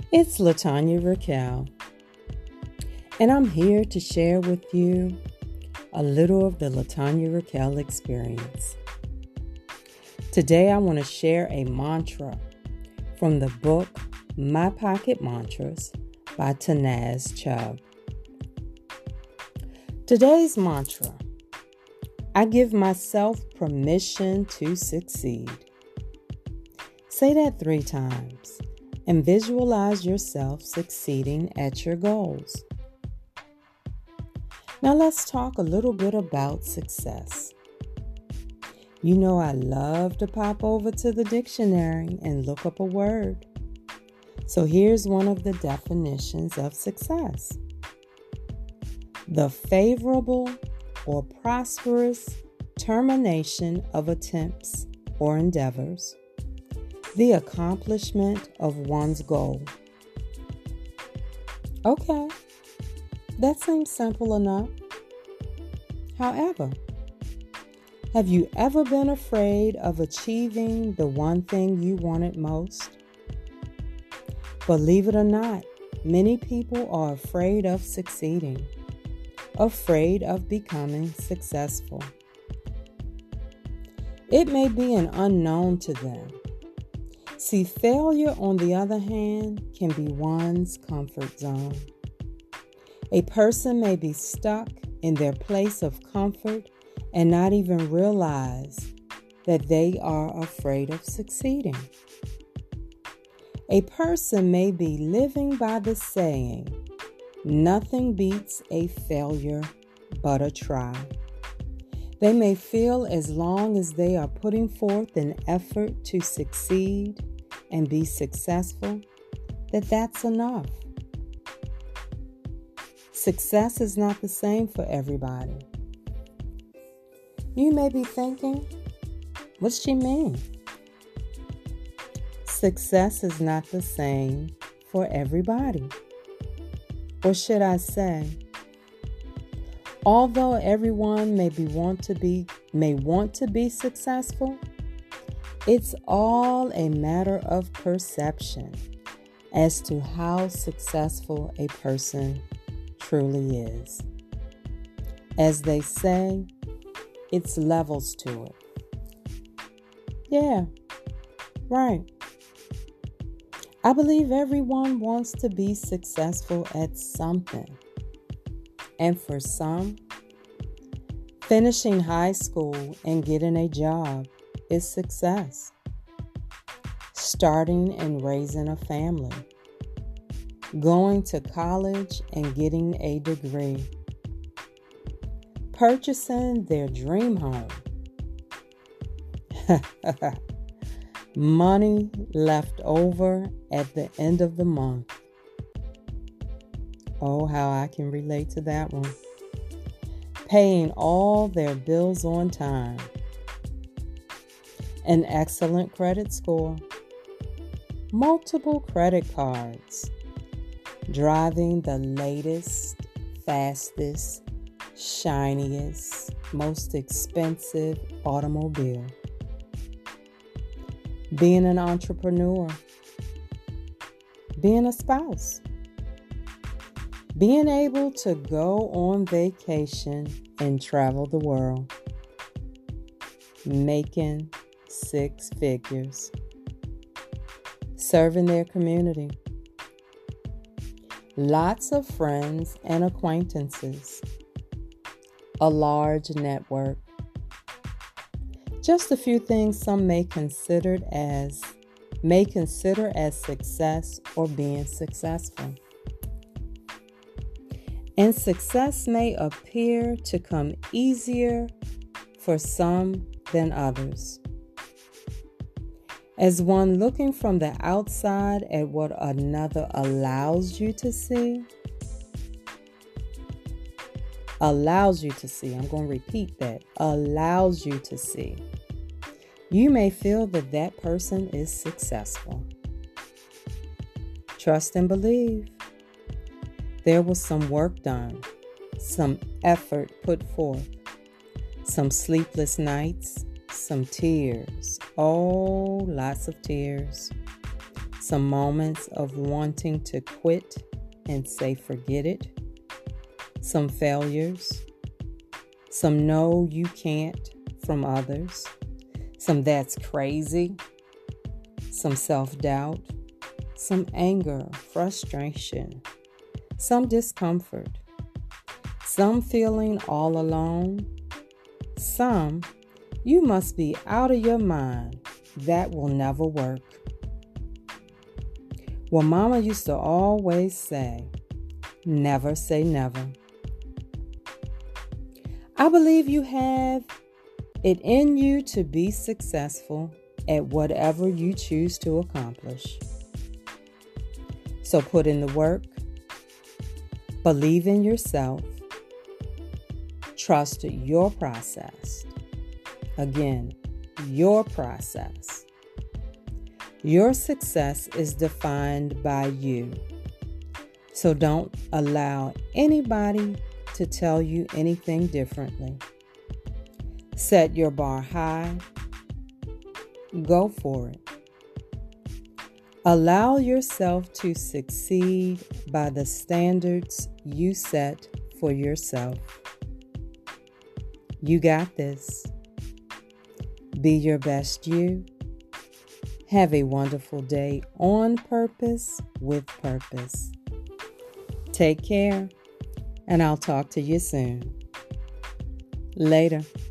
It's Latanya Raquel, and I'm here to share with you a little of the Latanya Raquel experience. Today, I want to share a mantra from the book My Pocket Mantras by Tanaz Chubb. Today's mantra: I give myself permission to succeed. Say that 3 times and visualize yourself succeeding at your goals. Now let's talk a little bit about success. You know I love to pop over to the dictionary and look up a word. So here's one of the definitions of success: the favorable or prosperous termination of attempts or endeavors, the accomplishment of one's goal. Okay, that seems simple enough. However, have you ever been afraid of achieving the one thing you wanted most? Believe it or not, many people are afraid of succeeding, afraid of becoming successful. It may be an unknown to them. See, failure, on the other hand, can be one's comfort zone. A person may be stuck in their place of comfort and not even realize that they are afraid of succeeding. A person may be living by the saying, nothing beats a failure but a try. They may feel as long as they are putting forth an effort to succeed and be successful, that's enough. Success is not the same for everybody. You may be thinking, what's she mean? Success is not the same for everybody. Or should I say, although everyone may want to be successful, it's all a matter of perception as to how successful a person truly is. As they say, it's levels to it. Yeah, right. I believe everyone wants to be successful at something. And for some, finishing high school and getting a job is success. Starting and raising a family. Going to college and getting a degree. Purchasing their dream home. Money left over at the end of the month. Oh, how I can relate to that one. Paying all their bills on time. An excellent credit score. Multiple credit cards. Driving the latest, fastest, shiniest, most expensive automobile. Being an entrepreneur. Being a spouse. Being able to go on vacation and travel the world. Making 6 figures. Serving their community. Lots of friends and acquaintances. A large network. Just a few things some may consider as success or being successful. And success may appear to come easier for some than others. As one looking from the outside at what another allows you to see, I'm going to repeat that, allows you to see, you may feel that person is successful. Trust and believe. There was some work done, some effort put forth, some sleepless nights, some tears. Oh, lots of tears. some moments of wanting to quit and say forget it, some failures, some no you can't from others, some that's crazy, some self-doubt, some anger, frustration, some discomfort, some feeling all alone, some you must be out of your mind, that will never work. Well, Mama used to always say, never say never. I believe you have it in you to be successful at whatever you choose to accomplish. So put in the work, believe in yourself, trust your process. Again, your process. Your success is defined by you. So don't allow anybody to tell you anything differently. Set your bar high. Go for it. Allow yourself to succeed by the standards you set for yourself. You got this. Be your best you. Have a wonderful day on purpose with purpose. Take care, and I'll talk to you soon. Later.